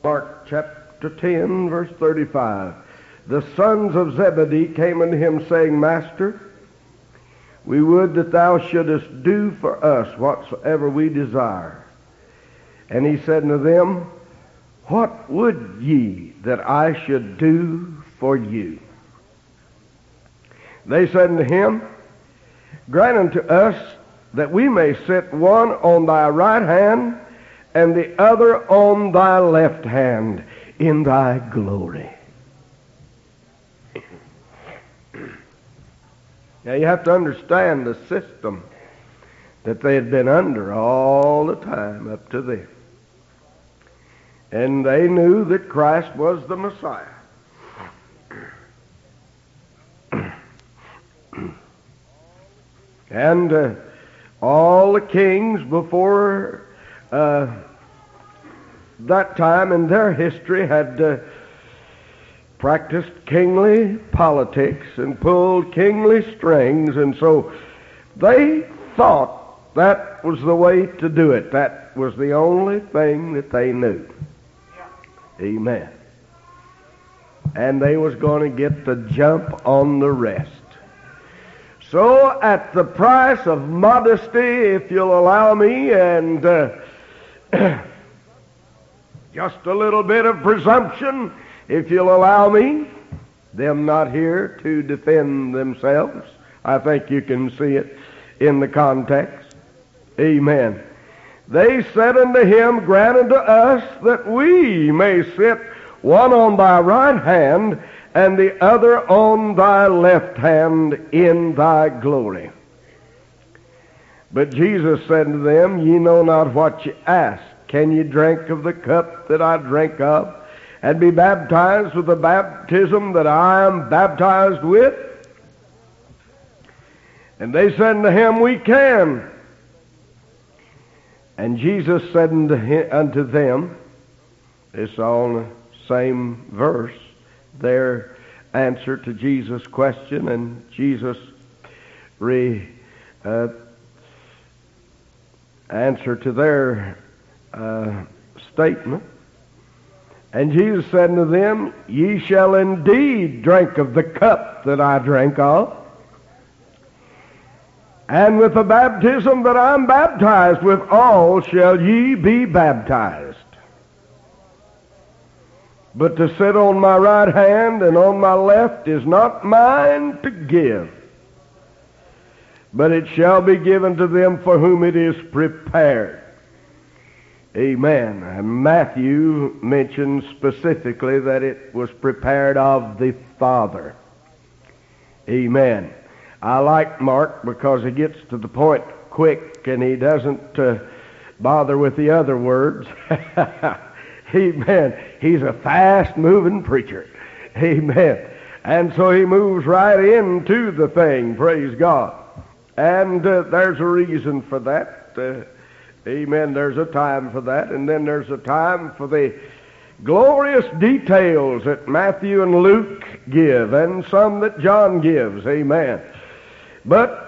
Mark chapter 10, verse 35. The sons of Zebedee came unto him, saying, Master, we would that thou shouldest do for us whatsoever we desire. And he said unto them, What would ye that I should do for you? They said unto him, Grant unto us that we may sit one on thy right hand and the other on thy left hand in thy glory. Now you have to understand the system that they had been under all the time up to then. And they knew that Christ was the Messiah. And all the kings before that time in their history had practiced kingly politics and pulled kingly strings, and so they thought that was the way to do it. That was the only thing that they knew. Amen. And they was going to get the jump on the rest. So at the price of modesty, if you'll allow me, and just a little bit of presumption, if you'll allow me, them not here to defend themselves. I think you can see it in the context. Amen. They said unto him, Grant unto us that we may sit one on thy right hand and the other on thy left hand in thy glory. But Jesus said unto them, Ye know not what ye ask. Can ye drink of the cup that I drink of, and be baptized with the baptism that I am baptized with? And they said unto him, We can. And Jesus said unto them, it's all in the same verse, their answer to Jesus' question, and Jesus' answer to their statement. And Jesus said unto them, Ye shall indeed drink of the cup that I drink of, and with the baptism that I am baptized with, all shall ye be baptized. But to sit on my right hand and on my left is not mine to give, but it shall be given to them for whom it is prepared. Amen. And Matthew mentions specifically that it was prepared of the Father. Amen. I like Mark because he gets to the point quick and he doesn't bother with the other words. Amen. He's a fast-moving preacher. Amen. And so he moves right into the thing, praise God. And there's a reason for that. Amen. There's a time for that. And then there's a time for the glorious details that Matthew and Luke give, and some that John gives. Amen. But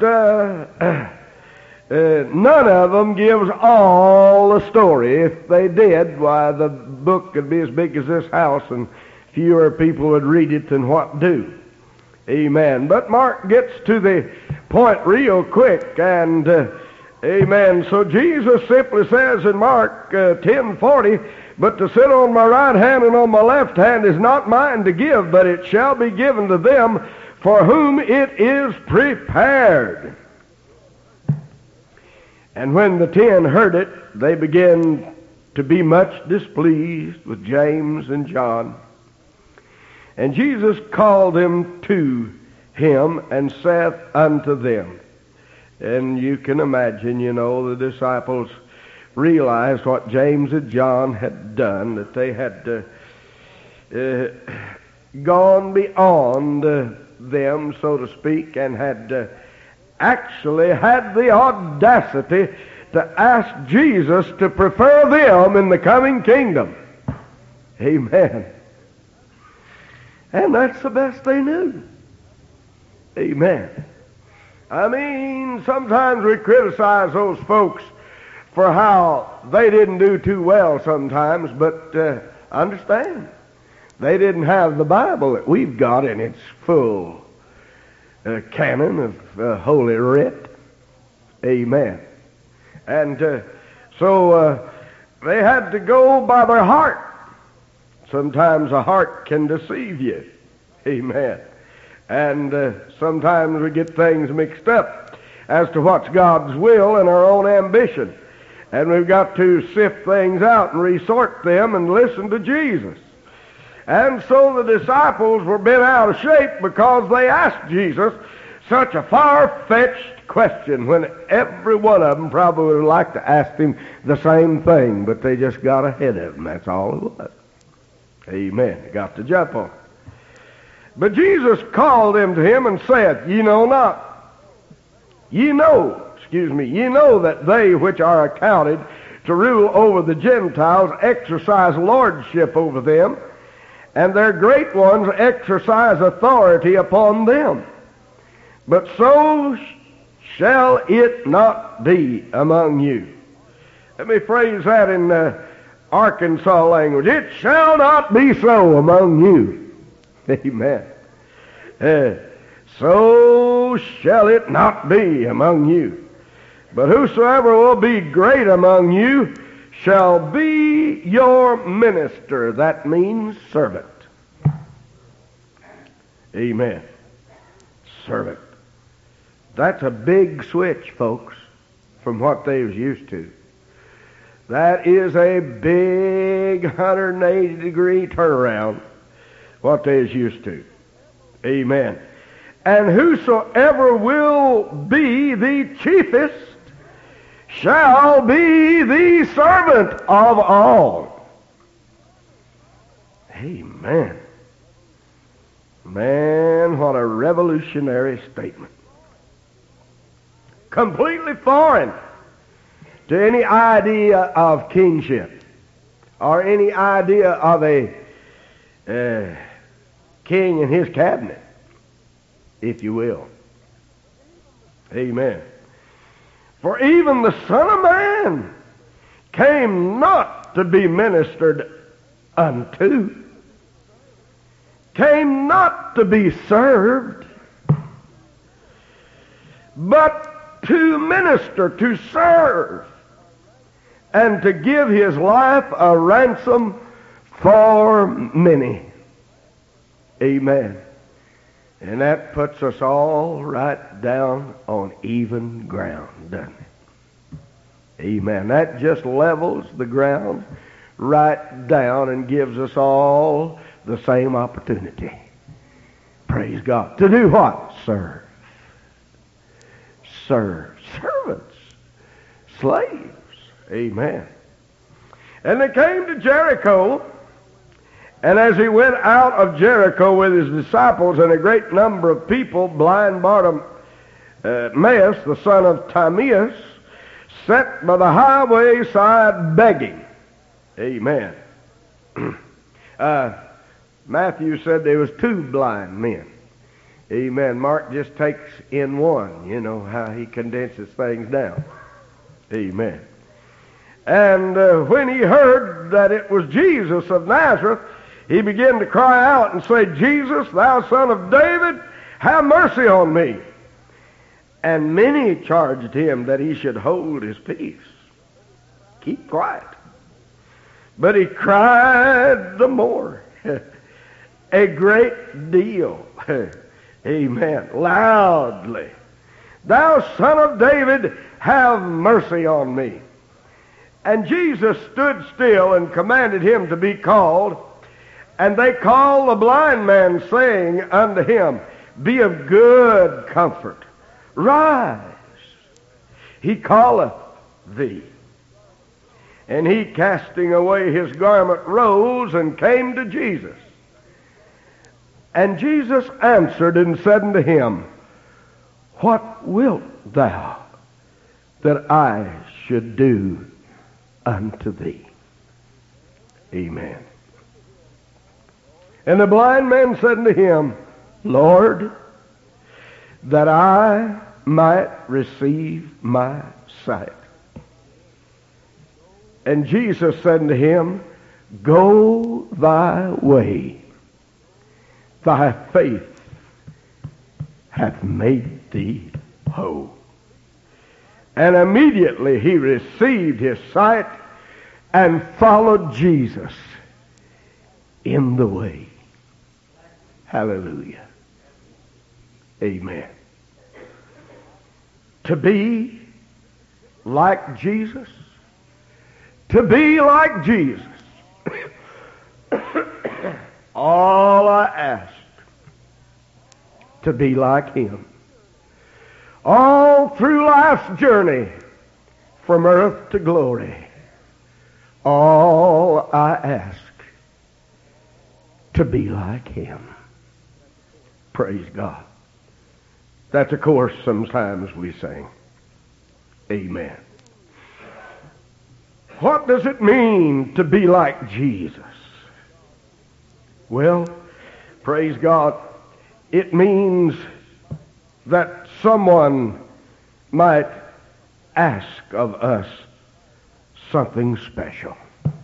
none of them gives all the story. If they did, why, the book could be as big as this house, and fewer people would read it than what do. Amen. But Mark gets to the point real quick, and amen. So Jesus simply says in Mark 10:40, But to sit on my right hand and on my left hand is not mine to give, but it shall be given to them for whom it is prepared. And when the 10 heard it, they began to be much displeased with James and John. And Jesus called them to him and saith unto them. And you can imagine, the disciples realized what James and John had done, that they had gone beyond them, so to speak, and had actually had the audacity to ask Jesus to prefer them in the coming kingdom. Amen. And that's the best they knew. Amen. I mean, sometimes we criticize those folks for how they didn't do too well sometimes, but Understand? They didn't have the Bible that we've got in its full canon of Holy Writ. Amen. And so they had to go by their heart. Sometimes a heart can deceive you. Amen. And sometimes we get things mixed up as to what's God's will and our own ambition. And we've got to sift things out and resort them and listen to Jesus. And so the disciples were bent out of shape because they asked Jesus such a far-fetched question when every one of them probably would like to ask him the same thing, but they just got ahead of him. That's all it was. Amen. They got to jump on it. But Jesus called them to him and said, ye know that they which are accounted to rule over the Gentiles exercise lordship over them, and their great ones exercise authority upon them. But so shall it not be among you. Let me phrase that in Arkansas language. It shall not be so among you. Amen. So shall it not be among you. But whosoever will be great among you shall be your minister. That means servant. Amen. Servant. That's a big switch, folks, from what they was used to. That is a big 180-degree turnaround, what they was used to. Amen. And whosoever will be the chiefest shall be the servant of all. Amen. Man, what a revolutionary statement. Completely foreign to any idea of kingship or any idea of a king and his cabinet, if you will. Amen. For even the Son of Man came not to be ministered unto, came not to be served, but to minister, to serve, and to give his life a ransom for many. Amen. And that puts us all right down on even ground, doesn't it? Amen. That just levels the ground right down and gives us all the same opportunity. Praise God. To do what? Serve. Serve. Servants. Slaves. Amen. And they came to Jericho, and as he went out of Jericho with his disciples and a great number of people, blind Bartimaeus, the son of Timaeus, sat by the highway side begging. Amen. Matthew said there was two blind men. Amen. Mark just takes in one, you know, how he condenses things down. Amen. And when he heard that it was Jesus of Nazareth, he began to cry out and say, Jesus, thou son of David, have mercy on me. And many charged him that he should hold his peace. Keep quiet. But he cried the more, a great deal. Amen. Loudly. Thou son of David, have mercy on me. And Jesus stood still and commanded him to be called. And they called the blind man, saying unto him, Be of good comfort. Rise. He calleth thee. And he, casting away his garment, rose and came to Jesus. And Jesus answered and said unto him, What wilt thou that I should do unto thee? Amen. And the blind man said unto him, Lord, that I might receive my sight. And Jesus said unto him, go thy way. Thy faith hath made thee whole. And immediately he received his sight and followed Jesus in the way. Hallelujah. Amen. To be like Jesus, to be like Jesus, all I ask, to be like him. All through life's journey, from earth to glory, all I ask, to be like him. Praise God. That's a chorus sometimes we sing. Amen. What does it mean to be like Jesus? Well, praise God, it means that someone might ask of us something special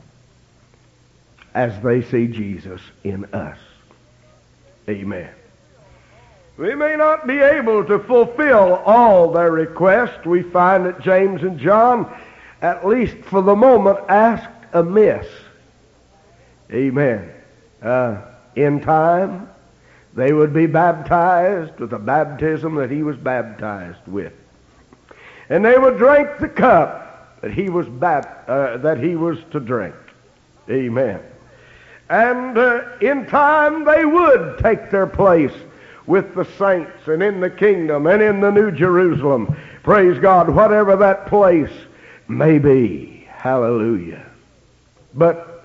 as they see Jesus in us. Amen. We may not be able to fulfill all their requests. We find that James and John, at least for the moment, asked amiss. Amen. In time, they would be baptized with the baptism that he was baptized with. And they would drink the cup that he was to drink. Amen. And in time, they would take their place with the saints and in the kingdom and in the New Jerusalem. Praise God, whatever that place may be. Hallelujah. But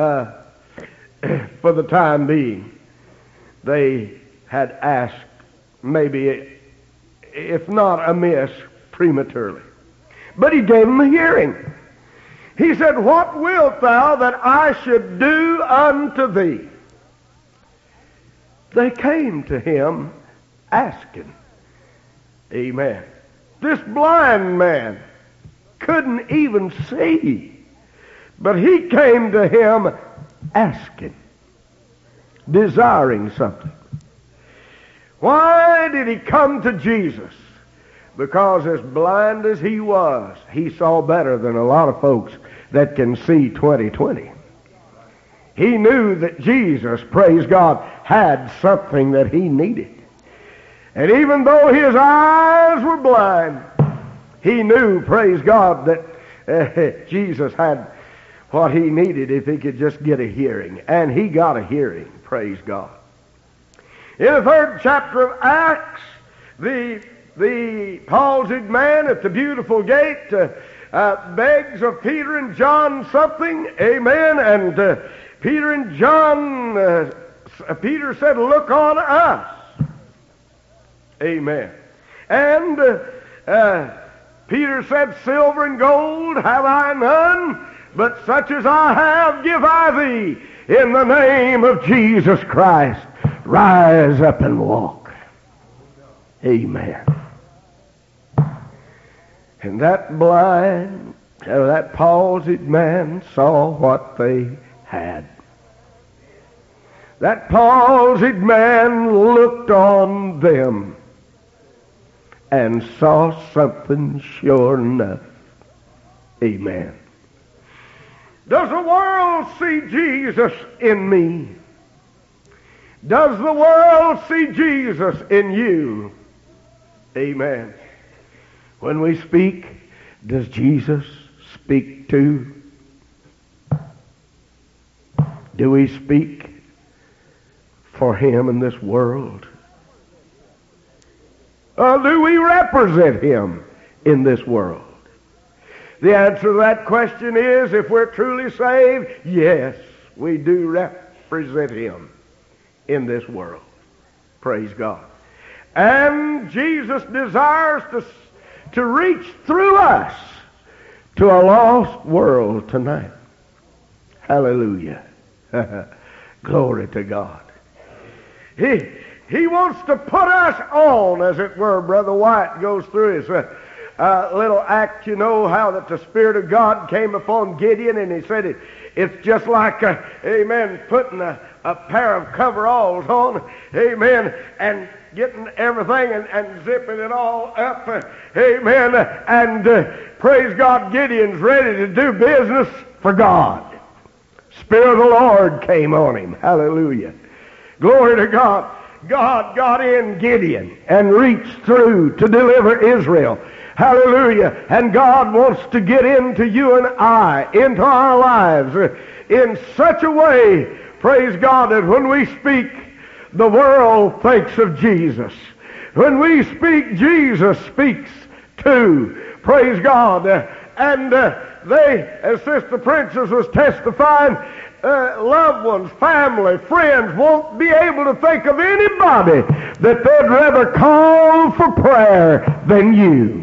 for the time being, they had asked, maybe, if not amiss, prematurely. But he gave them a hearing. He said, what wilt thou that I should do unto thee? They came to him asking. Amen. This blind man couldn't even see, but he came to him asking, desiring something. Why did he come to Jesus? Because as blind as he was, he saw better than a lot of folks that can see 20/20. He knew that Jesus, praise God, had something that he needed. And even though his eyes were blind, he knew, praise God, that Jesus had what he needed if he could just get a hearing. And he got a hearing, praise God. In the 3rd chapter of Acts, the palsied man at the beautiful gate begs of Peter and John something. Amen. And Peter and John, Peter said, look on us. Amen. And Peter said, silver and gold have I none, but such as I have give I thee. In the name of Jesus Christ, rise up and walk. Amen. And that blind, that palsied man saw what they had. That palsied man looked on them and saw something sure enough. Amen. Does the world see Jesus in me? Does the world see Jesus in you? Amen. When we speak, does Jesus speak too? Do we speak for him in this world? Or do we represent him in this world? The answer to that question is, if we're truly saved, yes, we do represent him in this world. Praise God. And Jesus desires to reach through us to a lost world tonight. Hallelujah. Glory to God. He wants to put us on, as it were. Brother White goes through his little act, you know, how that the Spirit of God came upon Gideon, and he said it's just like, amen, putting a pair of coveralls on, amen, and getting everything and zipping it all up, amen, and praise God, Gideon's ready to do business for God. Spirit of the Lord came on him. Hallelujah. Glory to God. God got in Gideon and reached through to deliver Israel. Hallelujah. And God wants to get into you and I, into our lives, in such a way, praise God, that when we speak, the world thinks of Jesus. When we speak, Jesus speaks too. Praise God. And they, as Sister Princess was testifying, loved ones, family, friends won't be able to think of anybody that they'd rather call for prayer than you.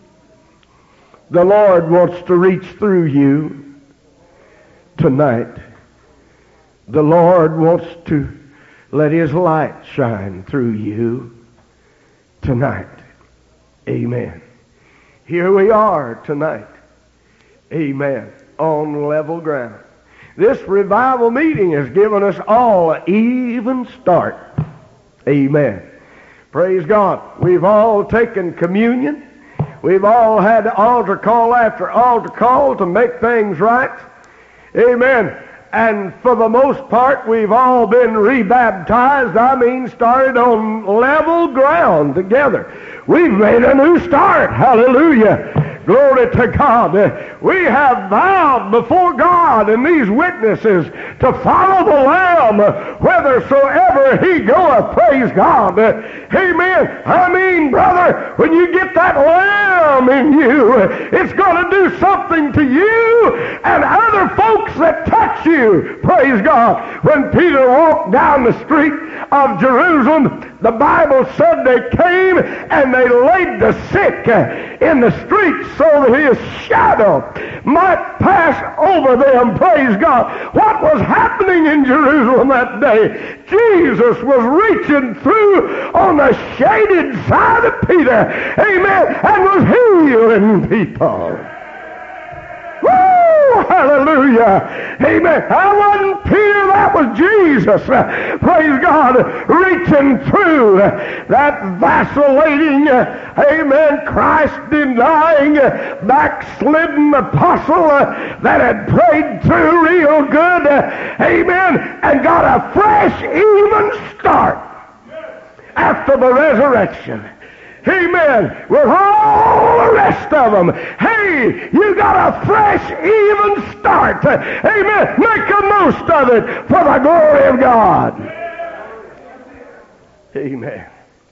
The Lord wants to reach through you tonight. The Lord wants to let His light shine through you tonight. Amen. Here we are tonight. Amen. On level ground. This revival meeting has given us all an even start. Amen. Praise God. We've all taken communion. We've all had altar call after altar call to make things right. Amen. And for the most part, we've all been rebaptized. I mean, started on level ground together. We've made a new start. Hallelujah. Glory to God. We have vowed before God and these witnesses to follow the Lamb whithersoever He goeth. Praise God. Amen. I mean, brother, when you get that Lamb in you, it's going to do something to you and other folks that touch you. Praise God. When Peter walked down the street of Jerusalem, the Bible said they came and they laid the sick in the streets so that His shadow might pass over them. Praise God. What was happening in Jerusalem that day? Jesus was reaching through on the shaded side of Peter, amen, and was healing people. Woo! Hallelujah. Amen. That wasn't Peter, that was Jesus. Praise God. Reaching through that vacillating, amen, Christ-denying, backslidden apostle that had prayed through real good, amen, and got a fresh, even start after the resurrection. Amen. With all the rest of them. Hey, you got a fresh, even start. Amen. Make the most of it for the glory of God. Amen.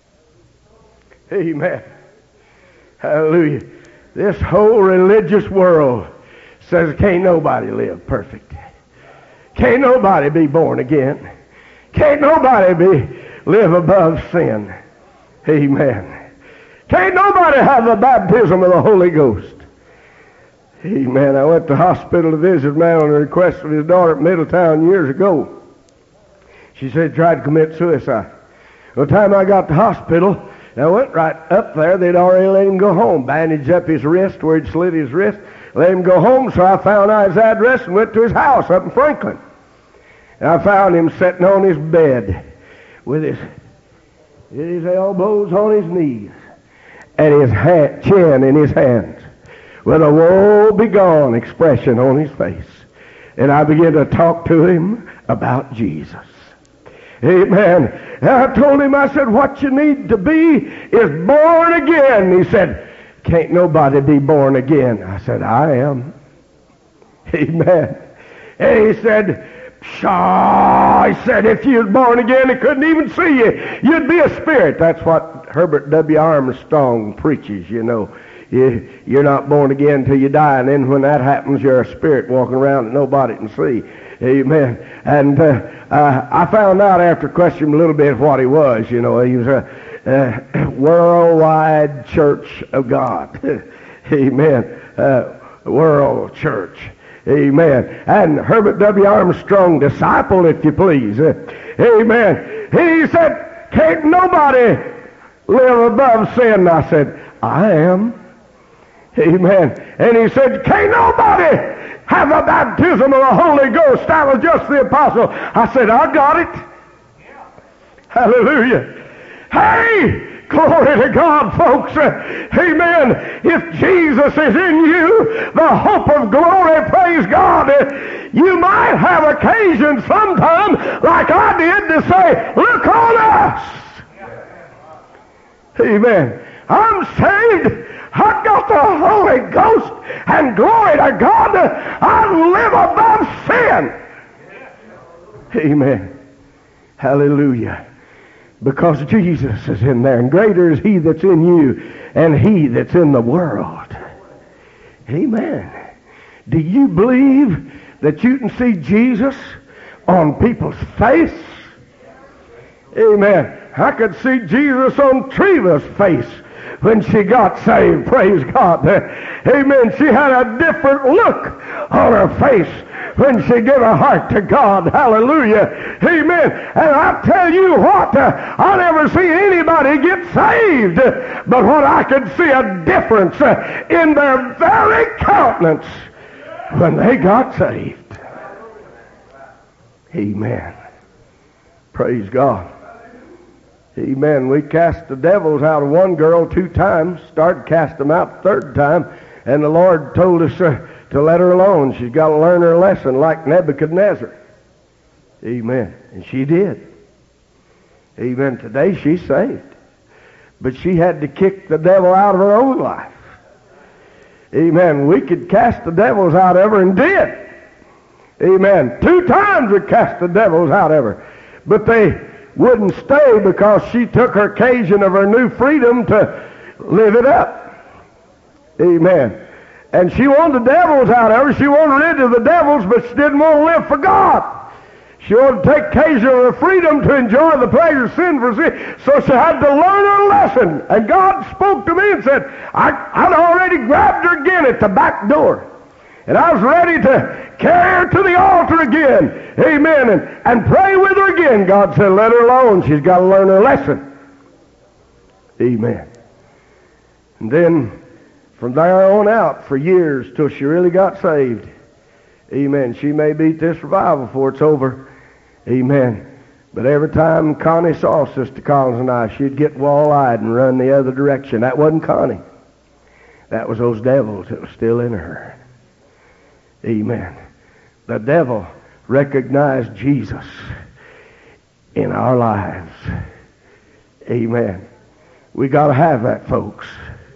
Amen. Hallelujah. This whole religious world says can't nobody live perfect. Can't nobody be born again. Can't nobody live above sin. Amen. Can't nobody have the baptism of the Holy Ghost. Amen. I went to the hospital to visit a man on the request of his daughter at Middletown years ago. She said he tried to commit suicide. By the time I got to the hospital, I went right up there. They'd already let him go home. Bandaged up his wrist where he'd slit his wrist. Let him go home, so I found out his address and went to his house up in Franklin. And I found him sitting on his bed with his elbows on his knees and his chin in his hands with a woe-begone expression on his face. And I began to talk to him about Jesus. Amen. And I told him, I said, what you need to be is born again. He said, can't nobody be born again. I said, I am. Amen. And he said, pshaw, he said, if you was born again, they couldn't even see you. You'd be a spirit. That's what Herbert W. Armstrong preaches, you know. You're not born again until you die, and then when that happens, you're a spirit walking around that nobody can see. Amen. And I found out after questioning a little bit what he was. You know, he was a worldwide church of God. Amen. World church. Amen. And Herbert W. Armstrong, disciple, if you please. Amen. He said, can't nobody live above sin. I said, I am. Amen. And he said, can't nobody have the baptism of the Holy Ghost. I was just the apostle. I said, I got it. Hallelujah. Hey, glory to God, folks. Amen. If Jesus is in you, the hope of glory, praise God, you might have occasion sometime, like I did, to say, look on us. Amen. I'm saved. I've got the Holy Ghost, and glory to God, I live above sin. Amen. Hallelujah. Because Jesus is in there, and greater is he that's in you and he that's in the world. Amen. Do you believe that you can see Jesus on people's face? Amen. I could see Jesus on Treva's face when she got saved. Praise God. Amen. She had a different look on her face when she gave her heart to God. Hallelujah. Amen. And I tell you what, I never see anybody get saved, but what I could see a difference in their very countenance when they got saved. Amen. Praise God. Amen. We cast the devils out of one girl 2 times, started casting them out the 3rd time, and the Lord told us to let her alone. She's got to learn her lesson like Nebuchadnezzar. Amen. And she did. Amen. Today she's saved. But she had to kick the devil out of her own life. Amen. We could cast the devils out of her and did. Amen. 2 times we cast the devils out of her. But they wouldn't stay because she took her occasion of her new freedom to live it up. Amen. And she wanted the devils out of her. She wanted rid of the devils, but she didn't want to live for God. She wanted to take occasion of her freedom to enjoy the pleasure of sin for sin. So she had to learn her lesson. And God spoke to me and said, I'd already grabbed her again at the back door. And I was ready to carry her to the altar again. Amen. And pray with her again. God said, let her alone. She's got to learn her lesson. Amen. And then from there on out for years till she really got saved. Amen. She may beat this revival before it's over. Amen. But every time Connie saw Sister Collins and I, she'd get wall-eyed and run the other direction. That wasn't Connie. That was those devils that were still in her. Amen. The devil recognized Jesus in our lives. Amen. We got to have that, folks.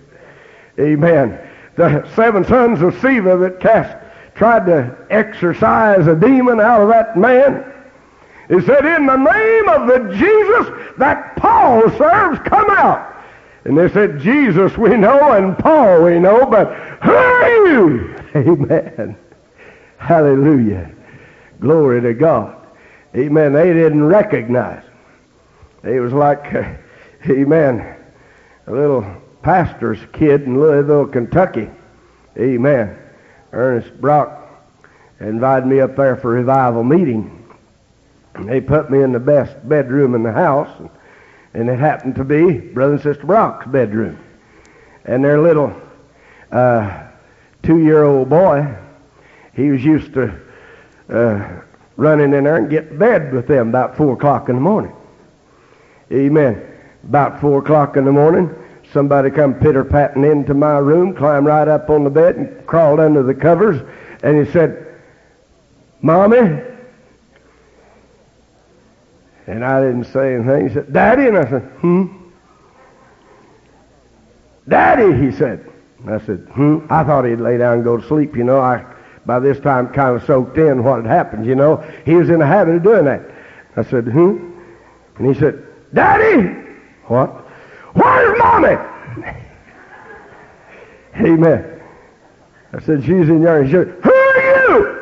Amen. The 7 sons of Sceva that tried to exorcise a demon out of that man, he said, in the name of the Jesus that Paul serves, come out. And they said, Jesus we know and Paul we know, but who are you? Amen. Hallelujah. Glory to God. Amen. They didn't recognize him. He was like, amen, a little pastor's kid in Louisville, Kentucky. Amen. Ernest Brock invited me up there for a revival meeting. And they put me in the best bedroom in the house, and it happened to be Brother and Sister Brock's bedroom. And their little 2-year-old boy, he was used to running in there and get to bed with them about 4 o'clock in the morning. Amen. About 4 o'clock in the morning, somebody come pitter-patting into my room, climbed right up on the bed and crawled under the covers, and he said, Mommy? And I didn't say anything. He said, Daddy? And I said, Daddy, he said. And I said, I thought he'd lay down and go to sleep. You know, I by this time kind of soaked in what had happened, you know. He was in the habit of doing that. I said, And he said, Daddy? What? Where's Mommy? Amen. I said, she's in there. He said, who are you?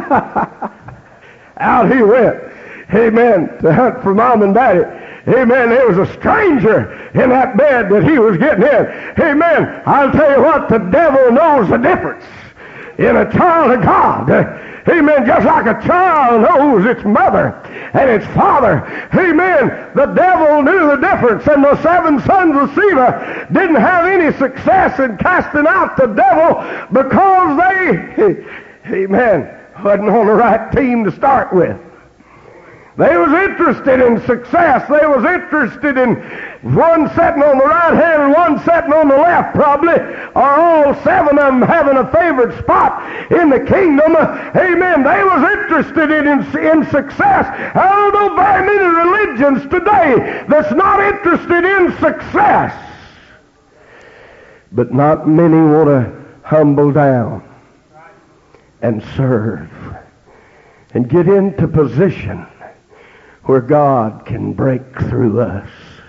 Out he went. Amen. To hunt for Mom and Daddy. Amen. There was a stranger in that bed that he was getting in. Amen. I'll tell you what, the devil knows the difference in a child of God. Amen. Just like a child knows its mother. and its father. Amen. The devil knew the difference, and the 7 sons of Sceva didn't have any success in casting out the devil because they, amen, wasn't on the right team to start with. They was interested in success. They was interested in one sitting on the right hand and one sitting on the left, probably, or all 7 of them having a favorite spot in the kingdom. Amen. They was interested in success. I don't know very many religions today that's not interested in success. But not many want to humble down and serve and get into position where God can break through us,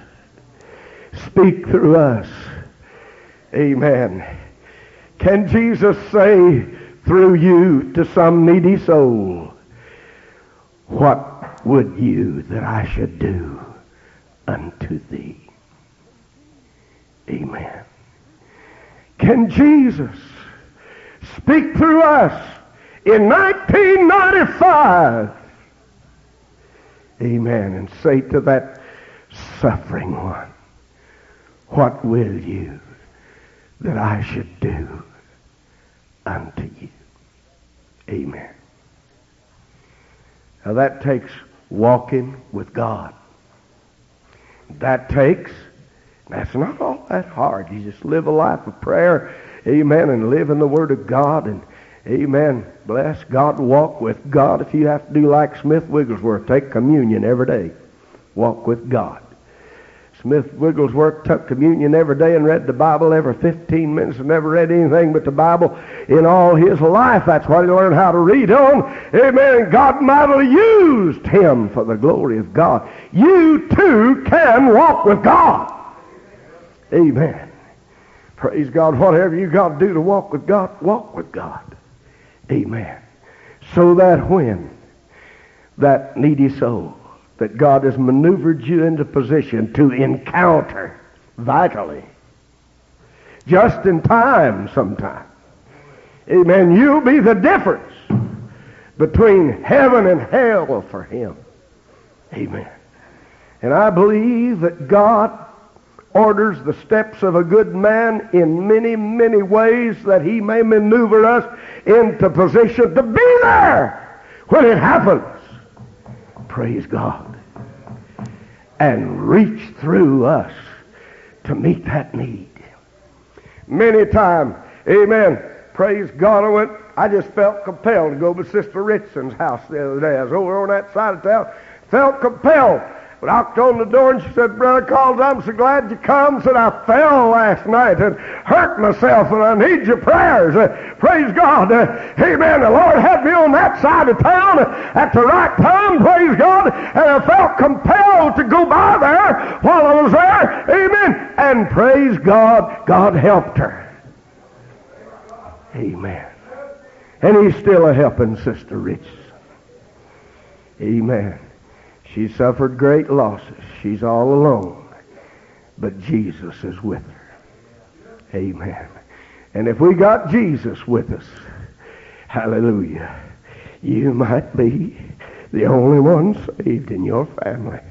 speak through us. Amen. Can Jesus say through you to some needy soul, "What would you that I should do unto thee?" Amen. Can Jesus speak through us in 1995? Amen. And say to that suffering one, "What will you that I should do unto you?" Amen. Now that takes walking with God. That's not all that hard. You just live a life of prayer, amen, and live in the Word of God, and amen, bless God, walk with God. If you have to do like Smith Wigglesworth, take communion every day. Walk with God. Smith Wigglesworth took communion every day and read the Bible every 15 minutes and never read anything but the Bible in all his life. That's what he learned how to read on. Amen. God mightily used him for the glory of God. You too can walk with God. Amen. Praise God. Whatever you got to do to walk with God, walk with God. Amen. So that when that needy soul that God has maneuvered you into position to encounter vitally, just in time sometime, amen, you'll be the difference between heaven and hell for him. Amen. And I believe that God orders the steps of a good man in many, many ways that he may maneuver us into position to be there when it happens. Praise God. And reach through us to meet that need. Many times, amen, praise God, I just felt compelled to go to Sister Richardson's house the other day. I was over on that side of town, felt compelled. Knocked on the door and she said, "Brother Collins, I'm so glad you come." Said, "I fell last night and hurt myself and I need your prayers." Praise God. Amen. The Lord had me on that side of town at the right time. Praise God. And I felt compelled to go by there while I was there. Amen. And praise God, God helped her. Amen. And he's still a helping Sister Richardson. Amen. She suffered great losses. She's all alone. But Jesus is with her. Amen. And if we got Jesus with us, hallelujah, you might be the only one saved in your family.